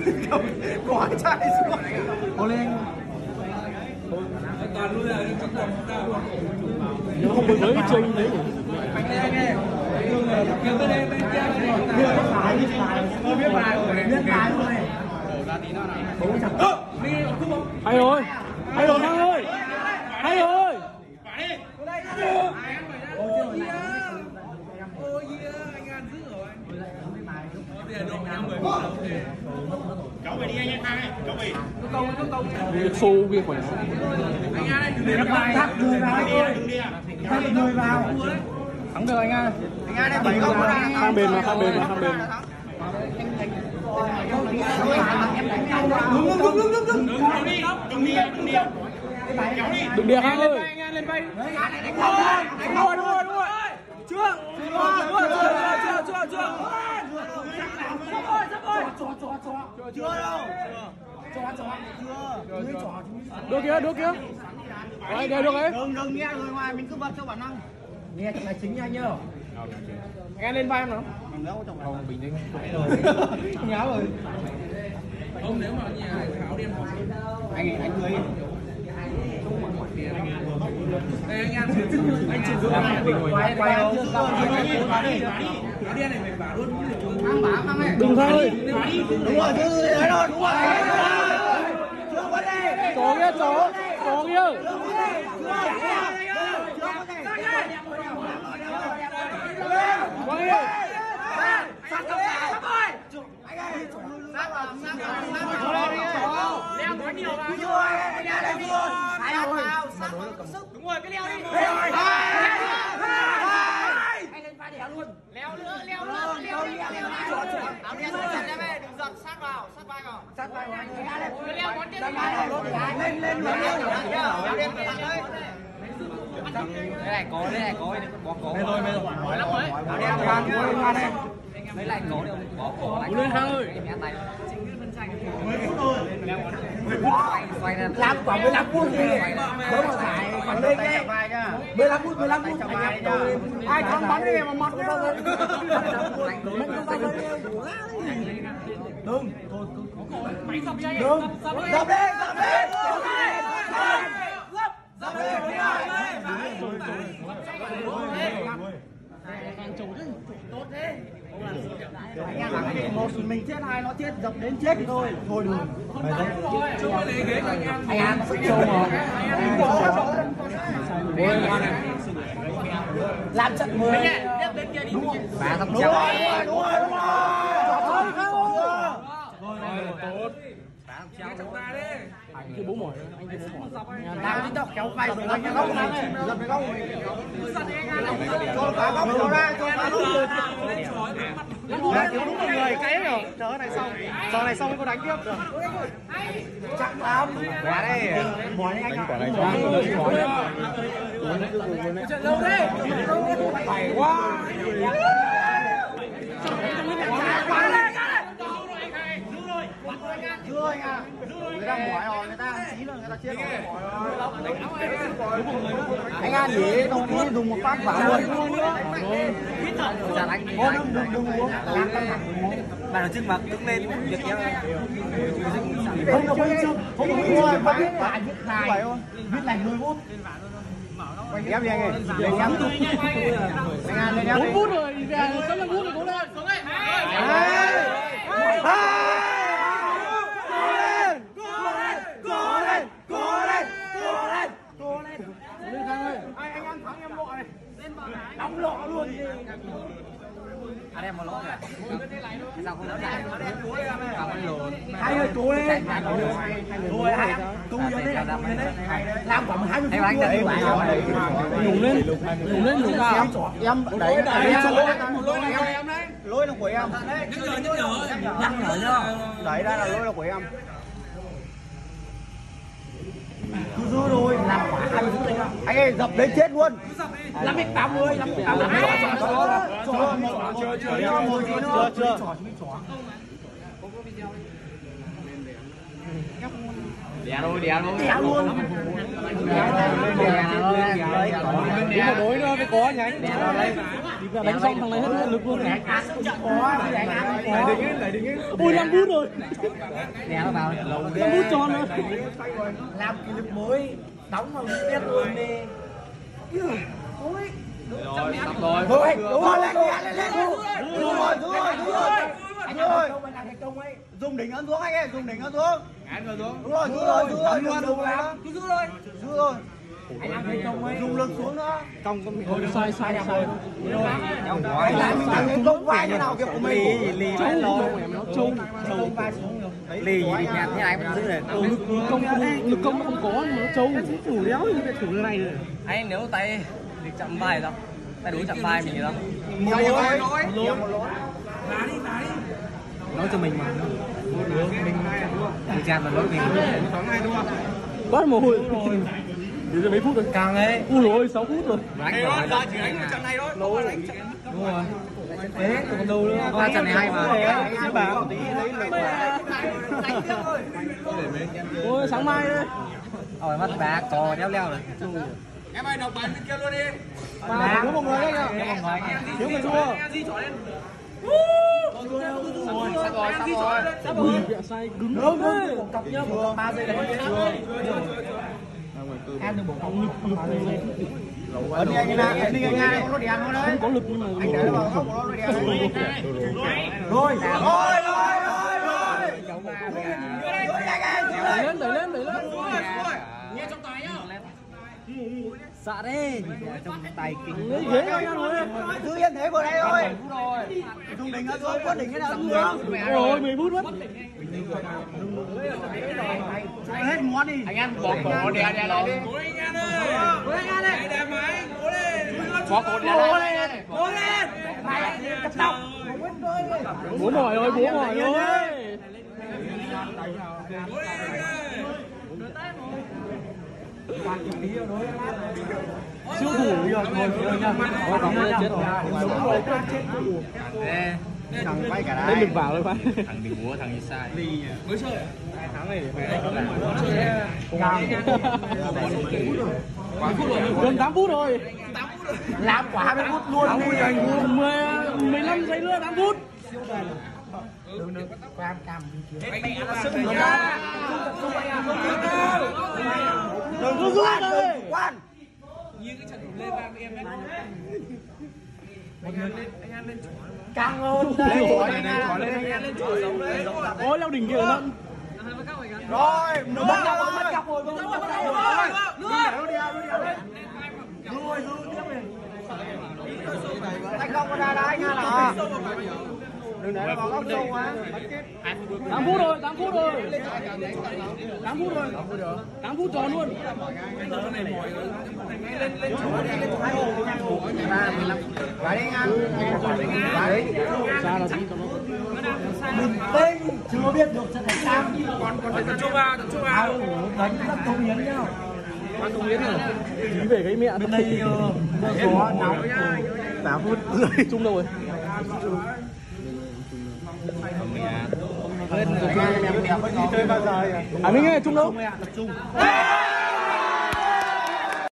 Quá chạy xuống. Cố lên. Toàn luôn là chắc là nó không mới chơi đấy. bánh đen nghe. Kêu tới đây bên kia Biết bài rồi. Biết bài rồi. ra tí nữa nào. Hay rồi. Hay rồi Thăng ơi. Hay rồi. Ôi anh An giữ rồi anh. Bây giờ độ 50. Cháu về đi anh em Khang ơi, cháu về. Việc xô việc phải. Anh An ơi, Để nó bài thắt người vào thôi. Thắt người vào. Thắng được anh An. Anh An này 7 không ra. Khang bền mà, Khang bền mà, Khang bền. Đừng đè Khang ơi. anh An lên bay. Đúng rồi. Chưa. Chưa đâu. Đua kia. Đấy, đều được đấy. Đừng nghe người ngoài, mình cứ bật cho bản năng. Nghe trong này chính nha nhớ. Anh An lên vai em nào. Không, bình tĩnh. Không nháo rồi. Ông nếu mà nhà áo đen Anh cười. Ê anh An anh chụp giúp anh Quay không? áo đen này mình bảo luôn. Đừng Khang ơi. Đúng rồi, đấy rồi, đúng rồi. Chưa vấn đề. Chó kia. Quay đi. Leo nói nhiều vào. Đúng rồi, cái leo đi. Anh lên pha đẻ luôn. Leo nữa. Áo đen chặt em ơi, đừng giật sát vào. Cái leo ngón tiếp. Lên. Áo đen đấy. Cái này có bỏ cổ. Mê rồi. Hỏi lắm rồi. Áo đen qua đây. Lấy lại cổ đi, bỏ cổ lại. Lên Khang ơi. Làm khoảng 15 phút đi. Đúng rồi, phải khoảng lên đi. 15 phút. Ai thắng bắn đi mà mọt cái đâu. Đừng. Dập đi. Một mình chết, hai nó chết, dập đến chết thì thôi. Thôi đừng. Anh An sức trâu mà. Làm trận 10. Đúng rồi. Bà thằng trâu. Đúng rồi. Tốt. Anh kia bố mỏi. Nào đi tóc kéo quay rồi anh cái góc này. Dập cái góc này. Cho cả góc nó ra, cho cả góc rồi. Thiếu đúng một người cái rồi. Chờ này xong mới có đánh tiếp được. Chắc lắm. Quá đây. Bỏ anh ạ. Trận lâu đấy. Phải quá. Chưa anh ạ. Người ta mỏi rồi, người ta ăn xí rồi, người ta chết rồi. Anh An chỉ đồng chí dùng một phát vào luôn. Đừng uống. Bạn ở trên mặt đứng lên việc kéo này. Không được rồi, phải viết này. Viết này 10 phút. Ghép đi anh ơi. Lên ghép. Anh An lên ghép. 4 phút rồi, có 5 phút rồi cố lên. Anh ăn thắng em lọ này. Đóng lọ luôn. Anh em một lỗ rồi. Sao không đỡ lại? Cảm ơn lồn. Hai người cố lên. Rồi hai. Tung vô đấy. Làm khoảng 20 phút. Anh đẩy bạn. Nhùng lên cao. Em đẩy em đấy. Lỗi là của em. Nhắc nhở nhá. Đẩy ra là lỗi là của em. Cứ giữ thôi, làm quả 20 phút anh ạ. Anh ơi, dập đến chết luôn. 580. Chưa. Đè luôn. Đối nữa mới có nhánh. đánh xong thằng này hết lực luôn. Lại đừng ấy. Ui 5 phút rồi. Nè nó vào 5 phút tròn rồi. Làm kỷ lục mới, đóng vào biết luôn đi. Thôi, đúng rồi, lên. Đúng rồi. Dùng đỉnh ấn xuống anh ơi, dùng đỉnh ấn xuống. Đúng rồi, giữ rồi. Anh làm cái công ấy, dùng lực xuống nữa. Công có mình Sai. anh làm cái công vai như nào kiểu của mình. lì vai lò nó trâu. lì gì nhạt thế này vẫn giữ được. Lực công nó không có nhưng mà nó trâu. Thủ đéo như cái thủ này rồi. Anh nếu tay thì chậm vai đâu, tay đối chậm vai mình gì đâu. Nói cho mình mà. Mình chạm vào lối mình. Quá mồ hôi. Bây giờ mấy phút rồi? Càng ấy. Ui rồi 6 phút rồi. Đánh rồi. chỉ đánh trận này thôi. Đúng rồi. Thế còn đâu nữa. Có trận này hay mà. Chứ bà. Ôi sáng mai đấy. Ôi mắt bà cò leo rồi. Em ơi đọc bài bên kia luôn đi. Mà thiếu một người đấy nhá. Thiếu người thua. Sắp rồi. Ui bịa sai cứng thế. Cọc nhá, 3 giây đấy. Em đừng bỏ cọc lực. Ấn đi anh Nga, có nó đèn nó đấy. Không có lực nhưng mà Anh để nó vào góc của nó đèn đấy. Rồi. đẩy lên. Nghe trong tay nhá. Dạ đi. Trong tay kính. Lấy ghế ra rồi. Cứ yên thế vào đây thôi. Dùng đỉnh nó xuống, có đỉnh cái nào xuống. Rồi 10 phút mất. Hết món đi. Anh ăn bỏ cổ đè lại đi. Cố lên anh ơi. Cố lên anh ơi. Đè máy. Cố lên. Bỏ cổ đè lại. Cố lên. Mày cắt tóc. Bố mỏi rồi. Siêu thủ rồi thôi nha. Có bóng lên chết rồi. Thằng quay cả Đấy đừng vào đấy phải. Thằng đừng múa thằng như sai. Mới chơi. Tháng này gần 8 phút rồi. làm quả 20 phút luôn. 15 giây nữa 8 phút. Đừng có rút đây. Quan. Càng hơn đây. Ôi leo đỉnh kia lận. Rồi, mất cọc rồi. Anh không có ra đá nha là. Đừng để nó vào góc sâu quá. 8 phút rồi. 8 phút tròn luôn. Phải đi ngang. Phải. Xa là gì cho nó. Đừng tinh, chưa biết được sẽ thành sao. Còn tập trung vào. Đánh rất công hiến nhá. Chí về cái mẹ bên đây Có nóng. 8 phút rưỡi chung đâu rồi. Chơi bao giờ? À mình nghe chung đâu? Tập trung.